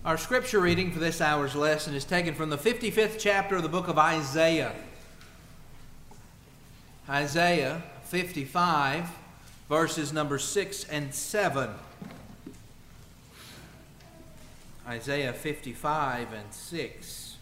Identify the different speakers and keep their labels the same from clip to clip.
Speaker 1: Our scripture reading for this hour's lesson is taken from the 55th chapter of the book of Isaiah. Isaiah 55, verses number 6 and 7. Isaiah 55 and 6.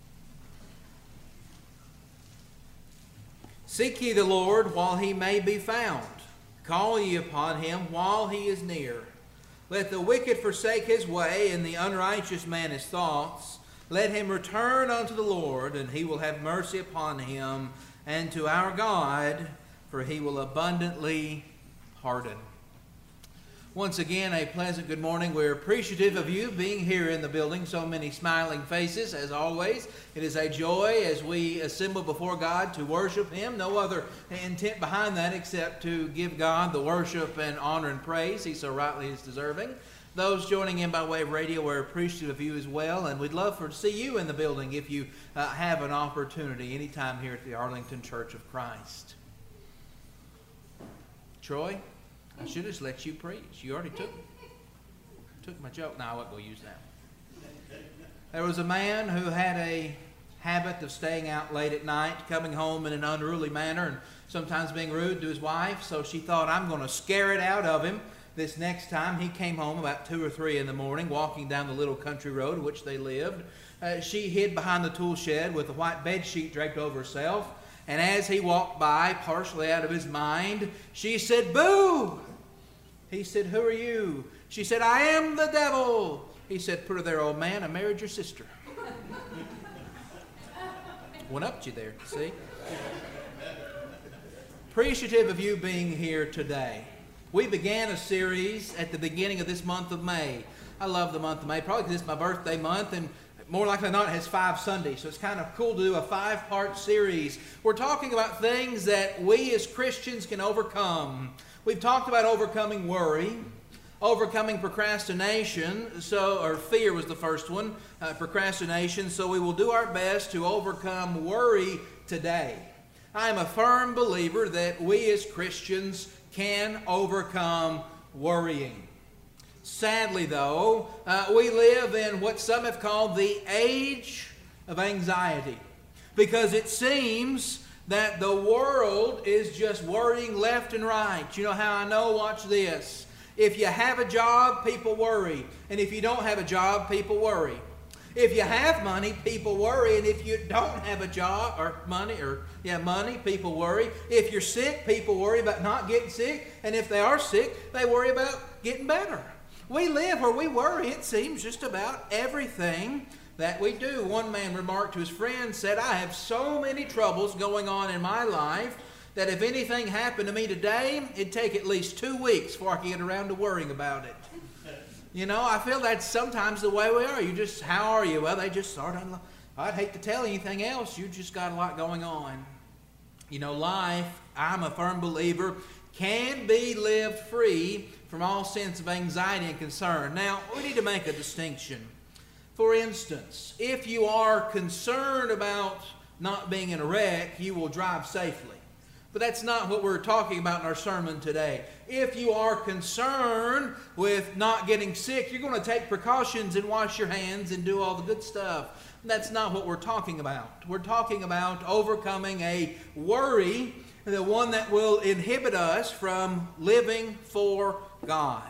Speaker 1: Seek ye the Lord while he may be found. Call ye upon him while he is near. Let the wicked forsake his way, and the unrighteous man his thoughts. Let him return unto the Lord, and he will have mercy upon him, and to our God, for he will abundantly pardon. Once again, a pleasant good morning. We're appreciative of you being here in the building. So many smiling faces, as always. It is a joy as we assemble before God to worship Him. No other intent behind that except to give God the worship and honor and praise He so rightly is deserving. Those joining in by way of radio, we're appreciative of you as well. And we'd love to see you in the building if you have an opportunity anytime here at the Arlington Church of Christ. Troy? I should have just let you preach. You already took my joke. No, I wasn't going to use that. There was a man who had a habit of staying out late at night, coming home in an unruly manner, and sometimes being rude to his wife. So she thought, I'm going to scare it out of him this next time. He came home about 2 or 3 in the morning, walking down the little country road in which they lived. She hid behind the tool shed with a white bed sheet draped over herself. And as he walked by, partially out of his mind, she said, "Boo!" He said, "Who are you?" She said, "I am the devil." He said, "Put her there, old man. I married your sister." Went up to you there, see? Appreciative of you being here today. We began a series at the beginning of this month of May. I love the month of May, probably because it's my birthday month, and more likely than not, it has 5 Sundays, so it's kind of cool to do a 5-part series. We're talking about things that we as Christians can overcome. We've talked about overcoming worry, overcoming procrastination, or fear was the first one, procrastination, so we will do our best to overcome worry today. I am a firm believer that we as Christians can overcome worrying. Sadly, though, we live in what some have called the age of anxiety, because it seems that the world is just worrying left and right. You know how I know? Watch this. If you have a job, people worry. And if you don't have a job, people worry. If you have money, people worry. And if you don't have a job or money, people worry. If you're sick, people worry about not getting sick. And if they are sick, they worry about getting better. We live where we worry, it seems, just about everything that we do. One man remarked to his friend, said, "I have so many troubles going on in my life that if anything happened to me today, it'd take at least 2 weeks before I could get around to worrying about it." You know, I feel that's sometimes the way we are. How are you? Well, they just sort of, I'd hate to tell anything else. You just got a lot going on. You know, life, I'm a firm believer, can be lived free from all sense of anxiety and concern. Now, we need to make a distinction. For instance, if you are concerned about not being in a wreck, you will drive safely. But that's not what we're talking about in our sermon today. If you are concerned with not getting sick, you're going to take precautions and wash your hands and do all the good stuff. That's not what we're talking about. We're talking about overcoming a worry, the one that will inhibit us from living for God.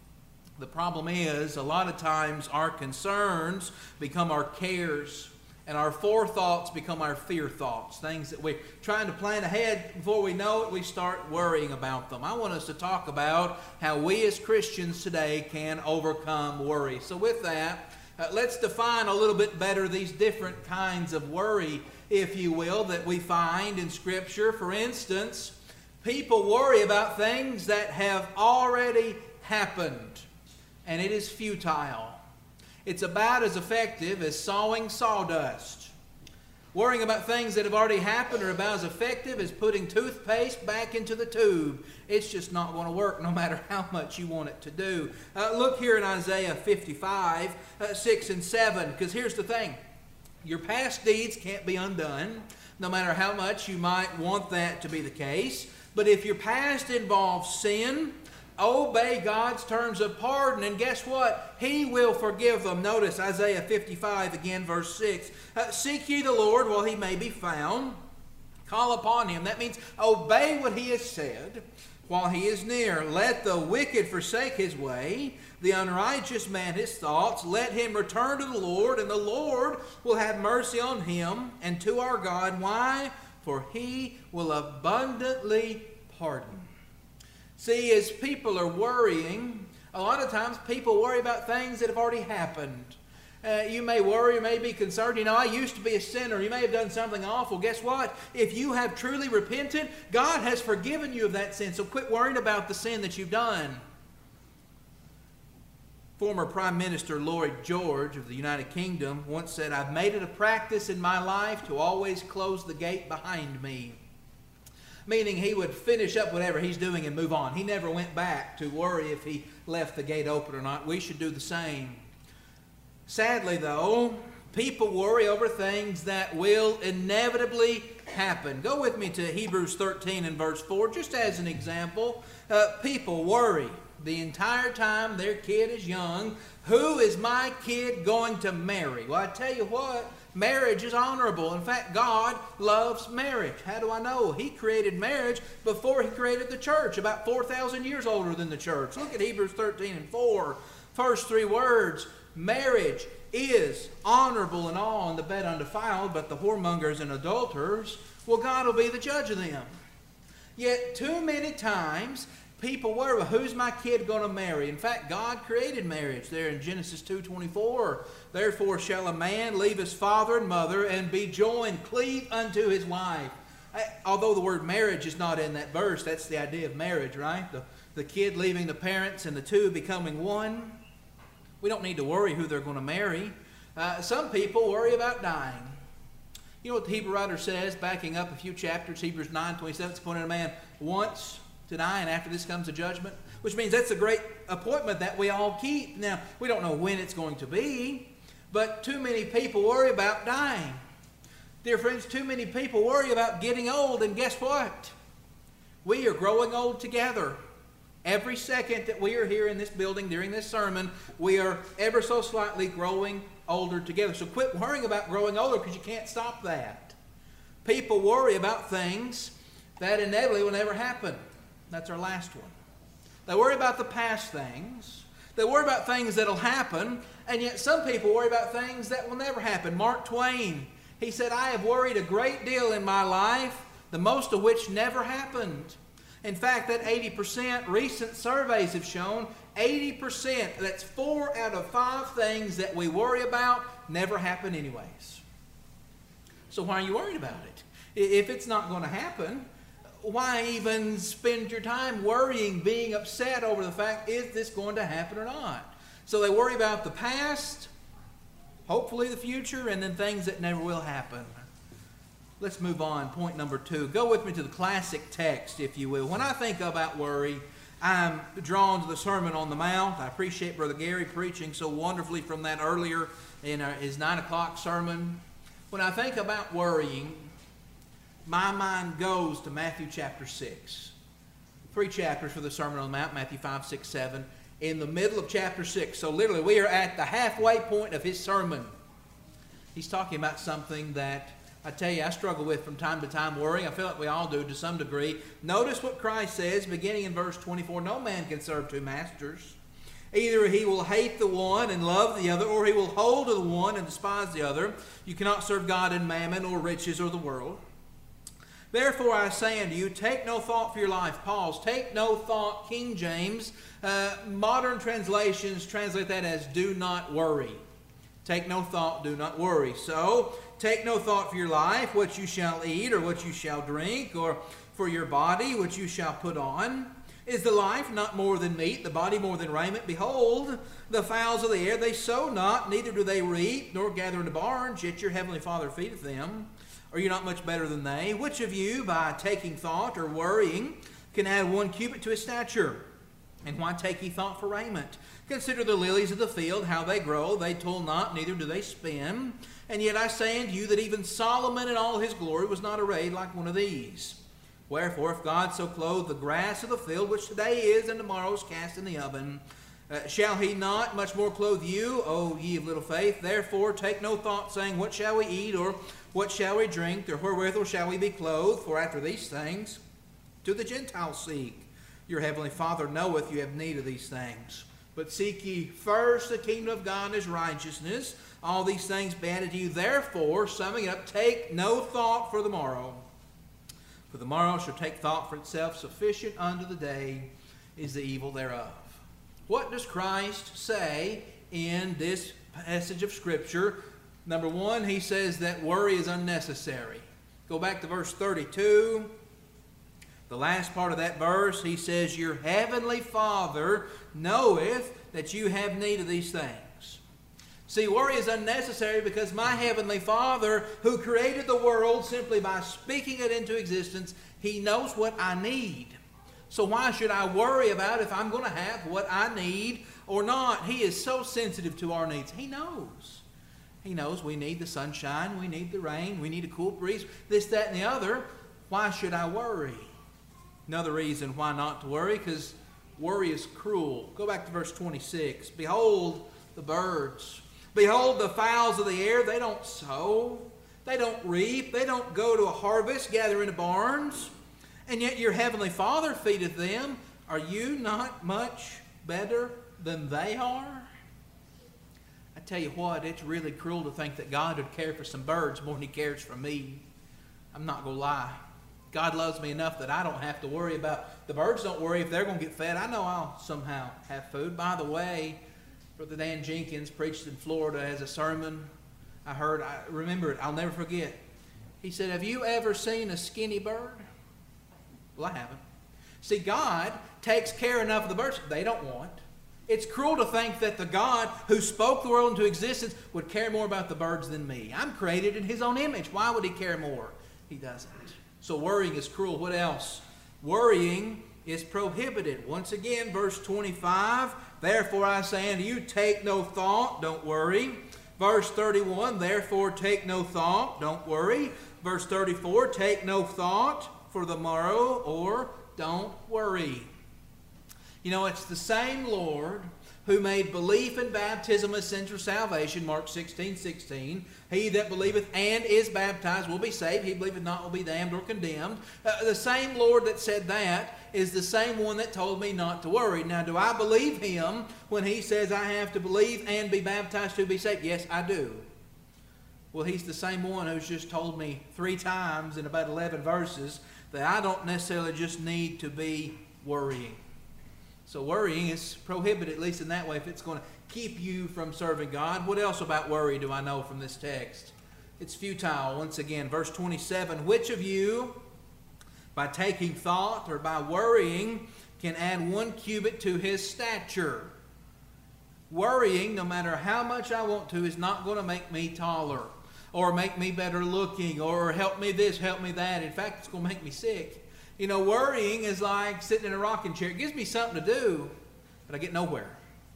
Speaker 1: The problem is, a lot of times our concerns become our cares, and our forethoughts become our fear thoughts. Things that we're trying to plan ahead, before we know it, we start worrying about them. I want us to talk about how we as Christians today can overcome worry. So with that, let's define a little bit better these different kinds of worry, if you will, that we find in Scripture. For instance, people worry about things that have already happened, and it is futile. It's about as effective as sawing sawdust. Worrying about things that have already happened are about as effective as putting toothpaste back into the tube. It's just not going to work no matter how much you want it to do. Look here in Isaiah 55, 6 and 7, because here's the thing. Your past deeds can't be undone, no matter how much you might want that to be the case. But if your past involves sin, obey God's terms of pardon, and guess what? He will forgive them. Notice Isaiah 55 again, verse 6. Seek ye the Lord while he may be found. Call upon him. That means obey what he has said while he is near. Let the wicked forsake his way, the unrighteous man his thoughts. Let him return to the Lord, and the Lord will have mercy on him and to our God. Why? For he will abundantly pardon. See, as people are worrying, a lot of times people worry about things that have already happened. You may worry, you may be concerned. You know, I used to be a sinner. You may have done something awful. Guess what? If you have truly repented, God has forgiven you of that sin. So quit worrying about the sin that you've done. Former Prime Minister Lloyd George of the United Kingdom once said, "I've made it a practice in my life to always close the gate behind me." Meaning he would finish up whatever he's doing and move on. He never went back to worry if he left the gate open or not. We should do the same. Sadly, though, people worry over things that will inevitably happen. Go with me to Hebrews 13 and verse 4, just as an example. People worry the entire time their kid is young. Who is my kid going to marry? Well, I tell you what, marriage is honorable. In fact, God loves marriage. How do I know? He created marriage before he created the church, about 4,000 years older than the church. Look at Hebrews 13 and 4. First three words, marriage is honorable in all, and the bed undefiled, but the whoremongers and adulterers, well, God will be the judge of them. Yet too many times people worry, well, who's my kid going to marry? In fact, God created marriage there in Genesis 2:24. Therefore shall a man leave his father and mother and be joined, cleave unto his wife. Although the word marriage is not in that verse, that's the idea of marriage, right? The kid leaving the parents and the two becoming one. We don't need to worry who they're going to marry. Some people worry about dying. You know what the Hebrew writer says, backing up a few chapters, Hebrews 9:27, it's appointed a man once to die, and after this comes a judgment, which means that's a great appointment that we all keep. Now, we don't know when it's going to be, but too many people worry about dying. Dear friends, too many people worry about getting old, and guess what? We are growing old together. Every second that we are here in this building during this sermon, we are ever so slightly growing older together. So quit worrying about growing older, because you can't stop that. People worry about things that inevitably will never happen. That's our last one. They worry about the past things. They worry about things that will happen, and yet some people worry about things that will never happen. Mark Twain, he said, "I have worried a great deal in my life, the most of which never happened." In fact, that 80%, recent surveys have shown, 80%, that's 4 out of 5 things that we worry about never happen anyways. So why are you worried about it? If it's not going to happen, why even spend your time worrying, being upset over the fact, is this going to happen or not? So they worry about the past, hopefully the future, and then things that never will happen. Let's move on. Point number 2. Go with me to the classic text, if you will. When I think about worry, I'm drawn to the Sermon on the Mount. I appreciate Brother Gary preaching so wonderfully from that earlier in his 9 o'clock sermon. When I think about worrying, my mind goes to Matthew chapter 6. 3 chapters for the Sermon on the Mount, Matthew 5, 6, 7. In the middle of chapter 6. So literally we are at the halfway point of his sermon. He's talking about something that I tell you, I struggle with from time to time, worrying. I feel like we all do to some degree. Notice what Christ says, beginning in verse 24. No man can serve 2 masters. Either he will hate the one and love the other, or he will hold to the one and despise the other. You cannot serve God and mammon, or riches, or the world. Therefore I say unto you, take no thought for your life. Pause. Take no thought, King James. Modern translations translate that as do not worry. Take no thought, do not worry. So, take no thought for your life, what you shall eat, or what you shall drink, or for your body, what you shall put on. Is the life not more than meat, the body more than raiment? Behold, the fowls of the air, they sow not, neither do they reap, nor gather into barns, yet your heavenly Father feedeth them. Are you not much better than they? Which of you, by taking thought or worrying, can add 1 cubit to his stature? And why take ye thought for raiment? Consider the lilies of the field, how they grow. They toil not, neither do they spin. And yet I say unto you that even Solomon in all his glory was not arrayed like one of these. Wherefore, if God so clothe the grass of the field, which today is and tomorrow is cast in the oven, shall he not much more clothe you, O ye of little faith? Therefore take no thought, saying, What shall we eat, or what shall we drink, or wherewithal shall we be clothed? For after these things do the Gentiles seek. Your heavenly Father knoweth you have need of these things. But seek ye first the kingdom of God and his righteousness. All these things be added to you. Therefore, summing it up, take no thought for the morrow. For the morrow shall take thought for itself. Sufficient unto the day is the evil thereof. What does Christ say in this passage of Scripture? Number one, he says that worry is unnecessary. Go back to verse 32. The last part of that verse, he says, Your heavenly Father knoweth that you have need of these things. See, worry is unnecessary because my heavenly Father, who created the world simply by speaking it into existence, he knows what I need. So why should I worry about if I'm going to have what I need or not? He is so sensitive to our needs. He knows. He knows we need the sunshine, we need the rain, we need a cool breeze, this, that, and the other. Why should I worry? Another reason why not to worry, because worry is cruel. Go back to verse 26. Behold the birds. Behold the fowls of the air. They don't sow. They don't reap. They don't go to a harvest, gather into barns. And yet your heavenly Father feedeth them. Are you not much better than they are? I tell you what, it's really cruel to think that God would care for some birds more than he cares for me. I'm not going to lie. God loves me enough that I don't have to worry about, the birds don't worry if they're going to get fed. I know I'll somehow have food. By the way, Brother Dan Jenkins preached in Florida as a sermon. I remember it, I'll never forget. He said, have you ever seen a skinny bird? Well, I haven't. See, God takes care enough of the birds they don't want. It's cruel to think that the God who spoke the world into existence would care more about the birds than me. I'm created in his own image. Why would he care more? He doesn't. So worrying is cruel. What else? Worrying is prohibited. Once again, verse 25, therefore I say unto you, take no thought, don't worry. Verse 31, therefore take no thought, don't worry. Verse 34, take no thought for the morrow, or don't worry. You know, it's the same Lord who made belief in baptism a sin for salvation, Mark 16:16. He that believeth and is baptized will be saved. He believeth not will be damned or condemned. The same Lord that said that is the same one that told me not to worry. Now, do I believe him when he says I have to believe and be baptized to be saved? Yes, I do. Well, he's the same one who's just told me 3 times in about 11 verses that I don't necessarily just need to be worrying. So worrying is prohibited, at least in that way, if it's going to keep you from serving God. What else about worry do I know from this text? It's futile. Once again, verse 27, which of you, by taking thought or by worrying, can add 1 cubit to his stature? Worrying, no matter how much I want to, is not going to make me taller or make me better looking or help me this, help me that. In fact, it's going to make me sick. You know, worrying is like sitting in a rocking chair. It gives me something to do, but I get nowhere.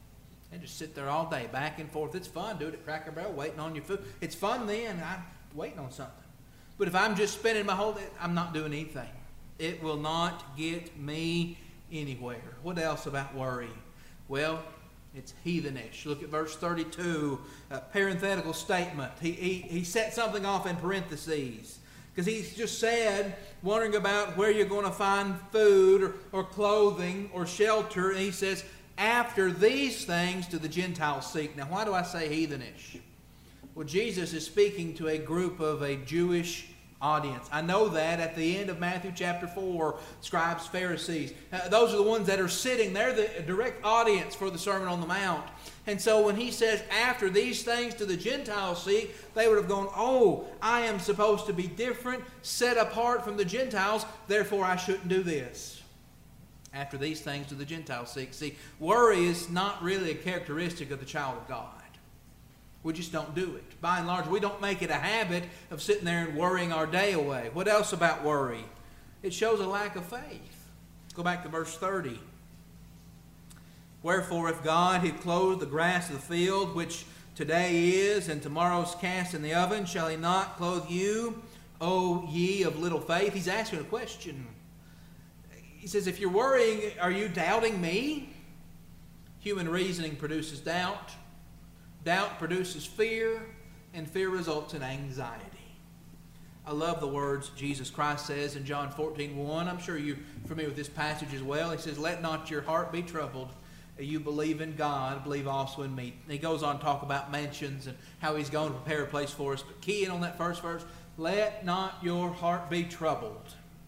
Speaker 1: I just sit there all day, back and forth. It's fun. Do it at Cracker Barrel, waiting on your food. It's fun then. I'm waiting on something. But if I'm just spending my whole day, I'm not doing anything. It will not get me anywhere. What else about worry? Well, it's heathenish. Look at verse 32, a parenthetical statement. He set something off in parentheses. Because he's just said, wondering about where you're going to find food or clothing or shelter. And he says, after these things do the Gentiles seek. Now, why do I say heathenish? Well, Jesus is speaking to a group of a Jewish audience. I know that at the end of Matthew chapter 4, scribes, Pharisees. Those are the ones that are sitting. They're the direct audience for the Sermon on the Mount. And so when he says, after these things do the Gentiles seek, they would have gone, oh, I am supposed to be different, set apart from the Gentiles, therefore I shouldn't do this. After these things do the Gentiles seek. See, worry is not really a characteristic of the child of God. We just don't do it. By and large, we don't make it a habit of sitting there and worrying our day away. What else about worry? It shows a lack of faith. Go back to verse 30. Wherefore, if God hath clothed the grass of the field, which today is and tomorrow is cast in the oven, shall he not clothe you, O ye of little faith? He's asking a question. he says, if you're worrying, are you doubting me? Human reasoning produces doubt. Doubt produces fear, and fear results in anxiety. I love the words Jesus Christ says in John 14:1. I'm sure you're familiar with this passage as well. He says, let not your heart be troubled. You believe in God, believe also in me. And he goes on to talk about mansions and how he's going to prepare a place for us. But key in on that first verse, let not your heart be troubled.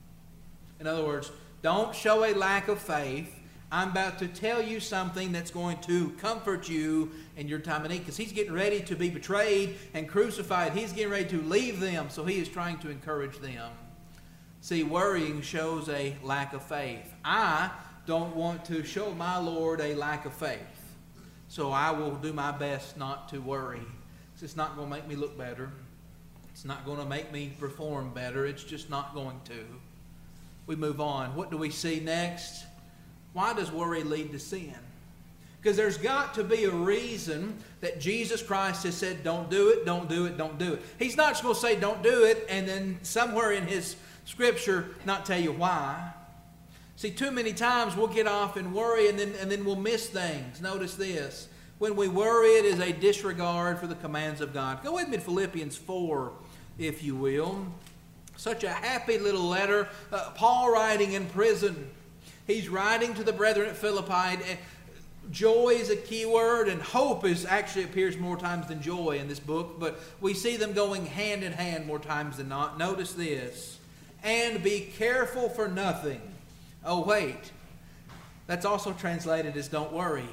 Speaker 1: In other words, don't show a lack of faith. I'm about to tell you something that's going to comfort you in your time of need. Because he's getting ready to be betrayed and crucified. He's getting ready to leave them. So he is trying to encourage them. See, worrying shows a lack of faith. I don't want to show my Lord a lack of faith. So I will do my best not to worry. It's not going to make me look better. It's not going to make me perform better. It's just not going to. We move on. What do we see next? Why does worry lead to sin? Because there's got to be a reason that Jesus Christ has said, don't do it, don't do it, don't do it. He's not just going to say, don't do it, and then somewhere in his scripture not tell you why. See, too many times we'll get off and worry, and then we'll miss things. Notice this. When we worry, it is a disregard for the commands of God. Go with me to Philippians 4, if you will. Such a happy little letter. Paul writing in prison. He's writing to the brethren at Philippi. Joy is a key word, and hope actually appears more times than joy in this book. But we see them going hand in hand more times than not. Notice this. And be careful for nothing. Oh, wait. That's also translated as don't worry.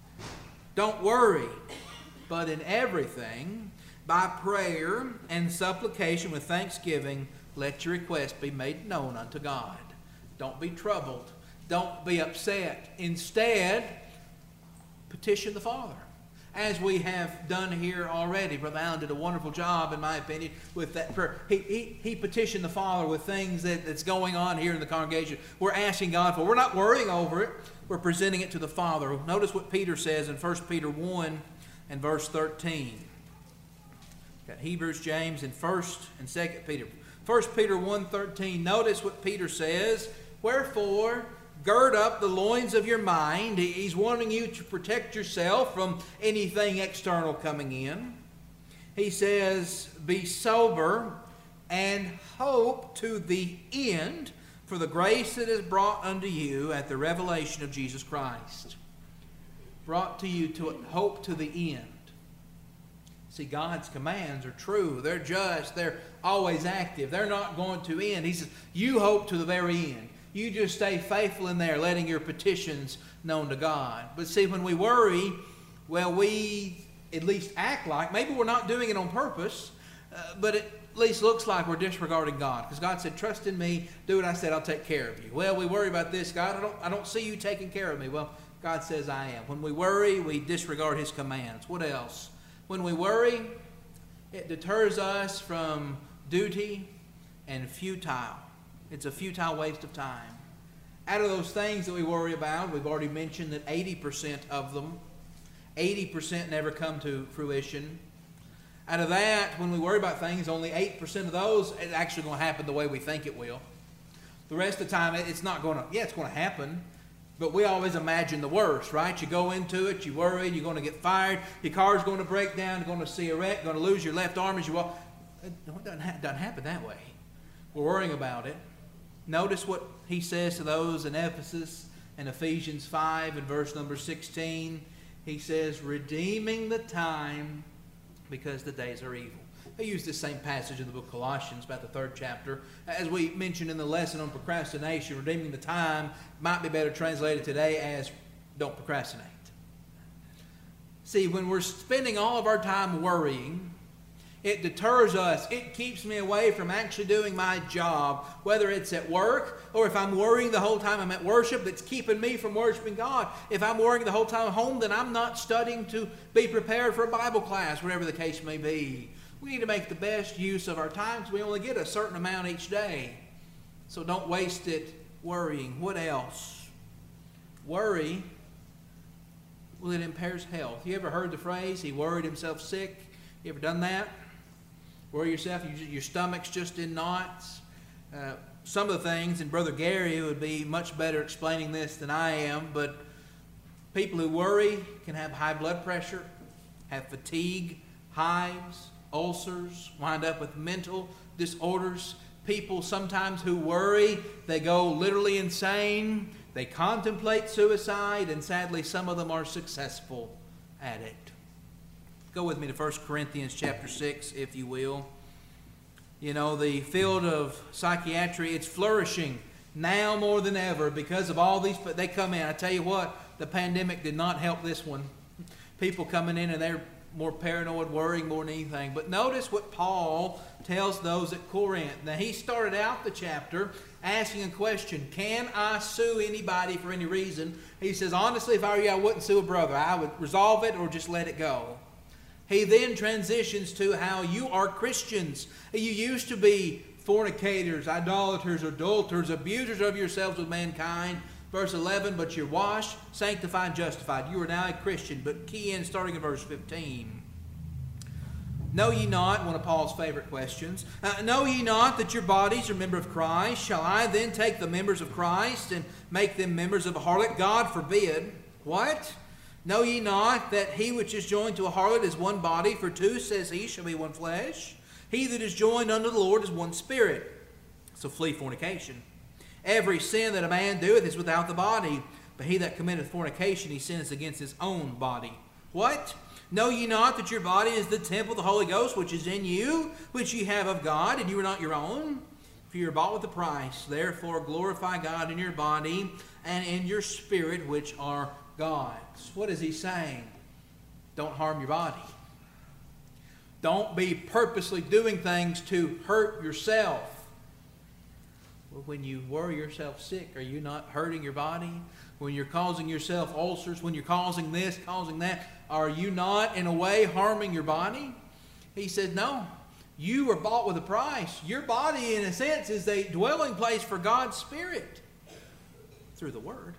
Speaker 1: Don't worry. But in everything, by prayer and supplication with thanksgiving, let your request be made known unto God. Don't be troubled. Don't be upset. Instead, petition the Father. As we have done here already. Brother Allen did a wonderful job, in my opinion, with that prayer. He petitioned the Father with things that's going on here in the congregation. We're asking God for. We're not worrying over it. We're presenting it to the Father. Notice what Peter says in 1 Peter 1 and verse 13. Got Hebrews, James, and 1st and 2nd Peter. 1 Peter 1:13. Notice what Peter says. Wherefore, gird up the loins of your mind. He's wanting you to protect yourself from anything external coming in. He says, be sober and hope to the end for the grace that is brought unto you at the revelation of Jesus Christ. Brought to you to hope to the end. See, God's commands are true. They're just. They're always active. They're not going to end. He says, you hope to the very end. You just stay faithful in there, letting your petitions known to God. But see, when we worry, well, we at least act like, maybe we're not doing it on purpose, but it at least looks like we're disregarding God. Because God said, trust in me, do what I said, I'll take care of you. Well, we worry about this. God, I don't see you taking care of me. Well, God says I am. When we worry, we disregard his commands. What else? When we worry, it deters us from duty and futile. It's a futile waste of time. Out of those things that we worry about, we've already mentioned that 80% of them, 80% never come to fruition. Out of that, when we worry about things, only 8% of those is actually going to happen the way we think it will. The rest of the time, it's not going to, it's going to happen, but we always imagine the worst, right? You go into it, you worry, you're going to get fired, your car's going to break down, you're going to see a wreck, you're going to lose your left arm as you walk. It doesn't happen that way. We're worrying about it. Notice what he says to those in Ephesus in Ephesians 5 and verse number 16. He says, redeeming the time because the days are evil. They use this same passage in the book of Colossians, about the 3rd chapter. As we mentioned in the lesson on procrastination, redeeming the time might be better translated today as don't procrastinate. See, when we're spending all of our time worrying, it deters us. It keeps me away from actually doing my job, whether it's at work or if I'm worrying the whole time I'm at worship, that's keeping me from worshiping God. If I'm worrying the whole time at home, then I'm not studying to be prepared for a Bible class, whatever the case may be. We need to make the best use of our time because we only get a certain amount each day. So don't waste it worrying. What else? Worry, well, it impairs health. You ever heard the phrase, he worried himself sick? You ever done that? Worry yourself, your stomach's just in knots. some of the things, and Brother Gary would be much better explaining this than I am, but people who worry can have high blood pressure, have fatigue, hives, ulcers, wind up with mental disorders. People sometimes who worry, they go literally insane. They contemplate suicide, and sadly some of them are successful at it. Go with me to 1 Corinthians chapter 6, if you will. You know, the field of psychiatry, it's flourishing now more than ever because of all these, but they come in. I tell you what, the pandemic did not help this one. People coming in and they're more paranoid, worrying more than anything. But notice what Paul tells those at Corinth. Now, he started out the chapter asking a question, can I sue anybody for any reason? He says, honestly, if I were you, I wouldn't sue a brother. I would resolve it or just let it go. He then transitions to how you are Christians. You used to be fornicators, idolaters, adulterers, abusers of yourselves with mankind. Verse 11, but you're washed, sanctified, justified. You are now a Christian. But key in starting in verse 15. Know ye not, one of Paul's favorite questions, know ye not that your bodies are members of Christ? Shall I then take the members of Christ and make them members of a harlot? God forbid. What? Know ye not that he which is joined to a harlot is one body? For two, says he, shall be one flesh. He that is joined unto the Lord is one spirit. So flee fornication. Every sin that a man doeth is without the body, but he that committeth fornication, he sinneth against his own body. What? Know ye not that your body is the temple of the Holy Ghost, which is in you, which ye have of God, and you are not your own? For you are bought with a price. Therefore glorify God in your body and in your spirit, which are God's. What is he saying? Don't harm your body. Don't be purposely doing things to hurt yourself. Well, when you worry yourself sick, are you not hurting your body? When you're causing yourself ulcers, when you're causing this, causing that, are you not in a way harming your body? He said, no. You were bought with a price. Your body, in a sense, is a dwelling place for God's Spirit through the Word.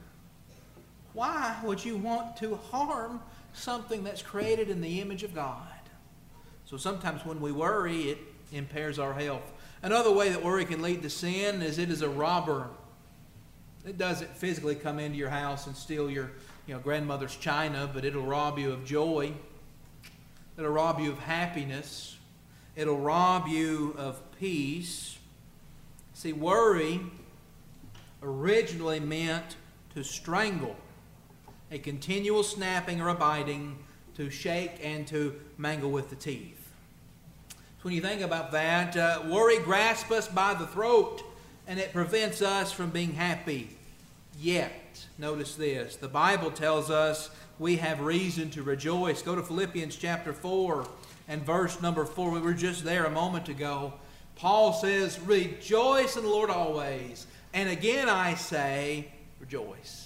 Speaker 1: Why would you want to harm something that's created in the image of God? So sometimes when we worry, it impairs our health. Another way that worry can lead to sin is it is a robber. It doesn't physically come into your house and steal your grandmother's china, but it'll rob you of joy. It'll rob you of happiness. It'll rob you of peace. See, worry originally meant to strangle, a continual snapping or a biting, to shake and to mangle with the teeth. So when you think about that, worry grasps us by the throat and it prevents us from being happy. Yet, notice this, the Bible tells us we have reason to rejoice. Go to Philippians chapter 4 and verse number 4. We were just there a moment ago. Paul says, rejoice in the Lord always. And again I say, rejoice.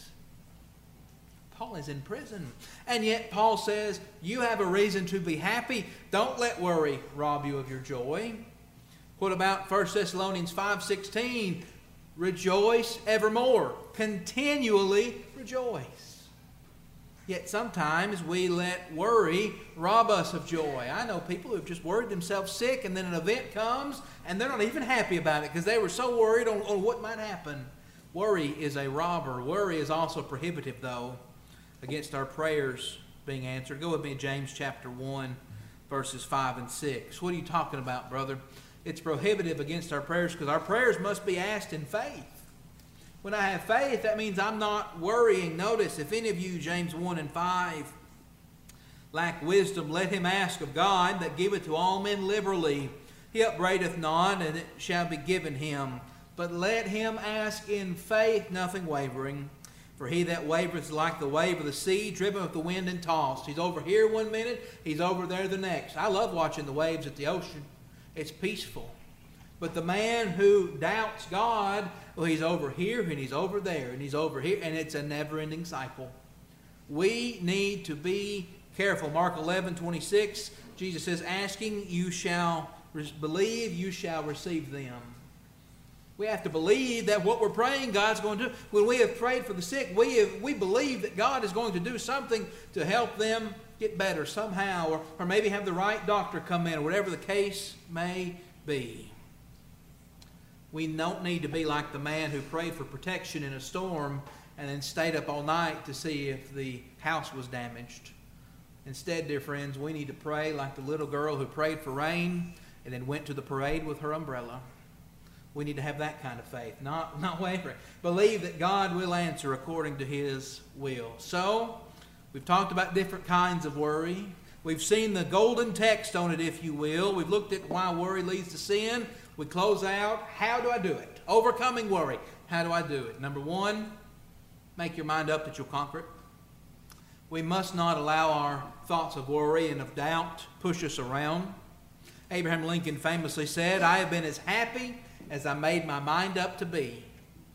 Speaker 1: Paul is in prison. And yet Paul says, you have a reason to be happy. Don't let worry rob you of your joy. What about 1 Thessalonians 5:16? Rejoice evermore. Continually rejoice. Yet sometimes we let worry rob us of joy. I know people who have just worried themselves sick, and then an event comes and they're not even happy about it because they were so worried on what might happen. Worry is a robber. Worry is also prohibitive, though, against our prayers being answered. Go with me to James chapter 1, verses 5 and 6. What are you talking about, brother? It's prohibitive against our prayers because our prayers must be asked in faith. When I have faith, that means I'm not worrying. Notice, if any of you, James 1 and 5, lack wisdom, let him ask of God that giveth to all men liberally. He upbraideth not, and it shall be given him. But let him ask in faith, nothing wavering. For he that wavereth is like the wave of the sea, driven with the wind and tossed. He's over here one minute, he's over there the next. I love watching the waves at the ocean. It's peaceful. But the man who doubts God, well, he's over here and he's over there and he's over here, and it's a never-ending cycle. We need to be careful. Mark 11:26, Jesus says, asking you shall believe, you shall receive them. We have to believe that what we're praying God's going to do. When we have prayed for the sick, we believe that God is going to do something to help them get better somehow, or maybe have the right doctor come in, or whatever the case may be. We don't need to be like the man who prayed for protection in a storm and then stayed up all night to see if the house was damaged. Instead, dear friends, we need to pray like the little girl who prayed for rain and then went to the parade with her umbrella. We need to have that kind of faith, not wavering. Believe that God will answer according to His will. So, we've talked about different kinds of worry. We've seen the golden text on it, if you will. We've looked at why worry leads to sin. We close out, how do I do it? Overcoming worry. How do I do it? Number one, make your mind up that you'll conquer it. We must not allow our thoughts of worry and of doubt push us around. Abraham Lincoln famously said, "I have been as happy as I made my mind up to be."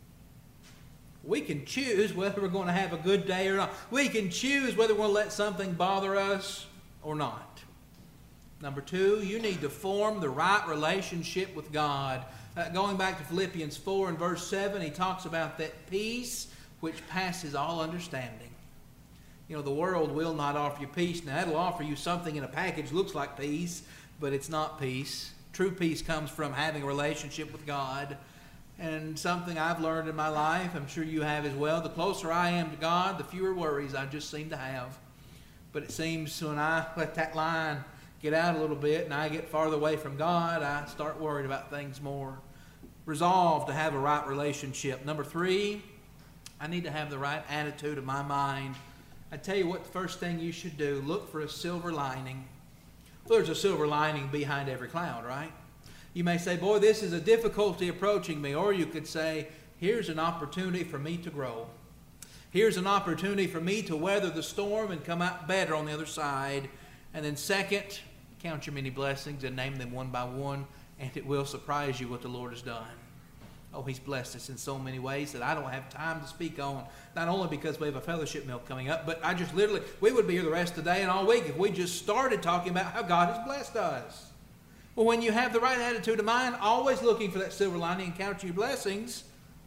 Speaker 1: We can choose whether we're going to have a good day or not. We can choose whether we're going to let something bother us or not. Number two, you need to form the right relationship with God. Going back to Philippians 4 and verse 7, he talks about that peace which passes all understanding. You know, the world will not offer you peace. Now, it'll offer you something in a package that looks like peace, but it's not peace. True peace comes from having a relationship with God. And something I've learned in my life, I'm sure you have as well, the closer I am to God, the fewer worries I just seem to have. But it seems when I let that line get out a little bit and I get farther away from God, I start worried about things more. Resolve to have a right relationship. Number three, I need to have the right attitude of my mind. I tell you what, the first thing you should do, look for a silver lining. Well, there's a silver lining behind every cloud, right? You may say, boy, this is a difficulty approaching me. Or you could say, here's an opportunity for me to grow. Here's an opportunity for me to weather the storm and come out better on the other side. And then second, count your many blessings and name them one by one, and it will surprise you what the Lord has done. Oh, He's blessed us in so many ways that I don't have time to speak on. Not only because we have a fellowship meal coming up, but I just literally, we would be here the rest of the day and all week if we just started talking about how God has blessed us. Well, when you have the right attitude of mind, always looking for that silver lining and count your blessings,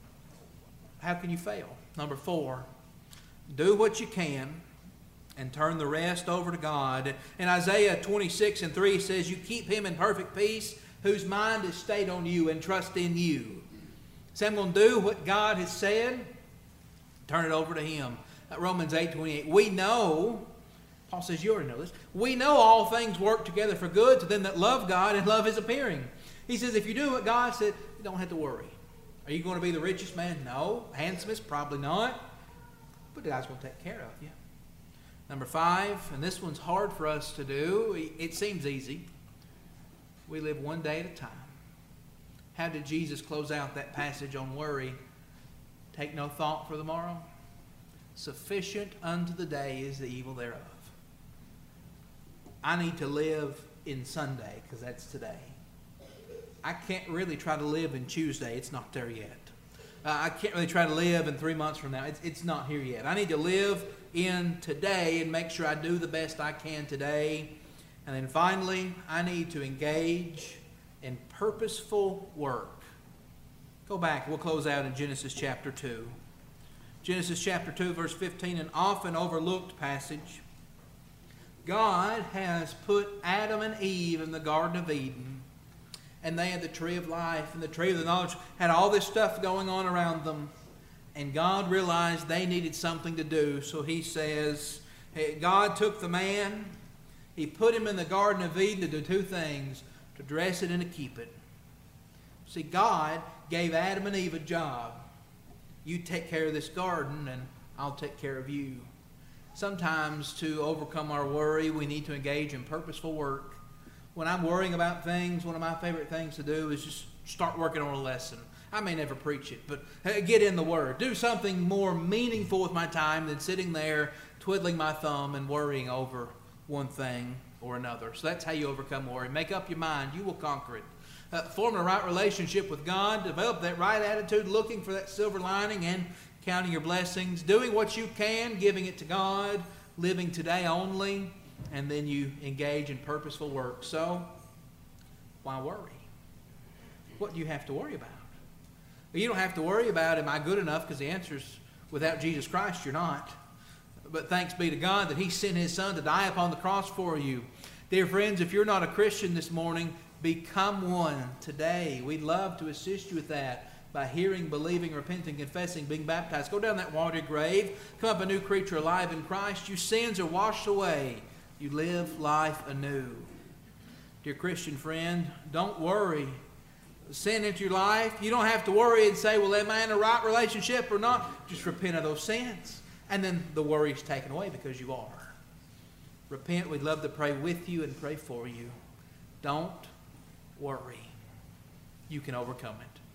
Speaker 1: how can you fail? Number four, do what you can and turn the rest over to God. In Isaiah 26 and 3 says, you keep him in perfect peace whose mind is stayed on you and trust in you. So I'm going to do what God has said, turn it over to Him. Romans 8:28. We know, Paul says you already know this, we know all things work together for good to them that love God and love His appearing. He says if you do what God said, you don't have to worry. Are you going to be the richest man? No. Handsomest? Probably not. But God's going to take care of you. Number five, and this one's hard for us to do. It seems easy. We live one day at a time. How did Jesus close out that passage on worry? Take no thought for the morrow. Sufficient unto the day is the evil thereof. I need to live in Sunday because that's today. I can't really try to live in Tuesday. It's not there yet. I can't really try to live in 3 months from now. It's not here yet. I need to live in today and make sure I do the best I can today. And then finally, I need to engage in purposeful work. Go back. We'll close out in Genesis chapter 2. Genesis chapter 2, verse 15, an often overlooked passage. God has put Adam and Eve in the Garden of Eden. And they had the tree of life and the tree of the knowledge, had all this stuff going on around them. And God realized they needed something to do. So He says, God took the man, He put him in the Garden of Eden to do two things, to dress it and to keep it. See, God gave Adam and Eve a job. You take care of this garden and I'll take care of you. Sometimes to overcome our worry, we need to engage in purposeful work. When I'm worrying about things, one of my favorite things to do is just start working on a lesson. I may never preach it, but get in the Word. Do something more meaningful with my time than sitting there twiddling my thumb and worrying over one thing or another. So that's how you overcome worry. Make up your mind. You will conquer it. Form a right relationship with God. Develop that right attitude, looking for that silver lining and counting your blessings. Doing what you can, giving it to God. Living today only. And then you engage in purposeful work. So, why worry? What do you have to worry about? Well, you don't have to worry about, am I good enough? Because the answer is, without Jesus Christ, you're not. But thanks be to God that He sent His Son to die upon the cross for you. Dear friends, if you're not a Christian this morning, become one today. We'd love to assist you with that by hearing, believing, repenting, confessing, being baptized. Go down that watery grave, come up a new creature alive in Christ. Your sins are washed away. You live life anew. Dear Christian friend, don't worry. Sin into your life, you don't have to worry and say, well, am I in a right relationship or not? Just repent of those sins. And then the worry is taken away because you are. Repent. We'd love to pray with you and pray for you. Don't worry. You can overcome it.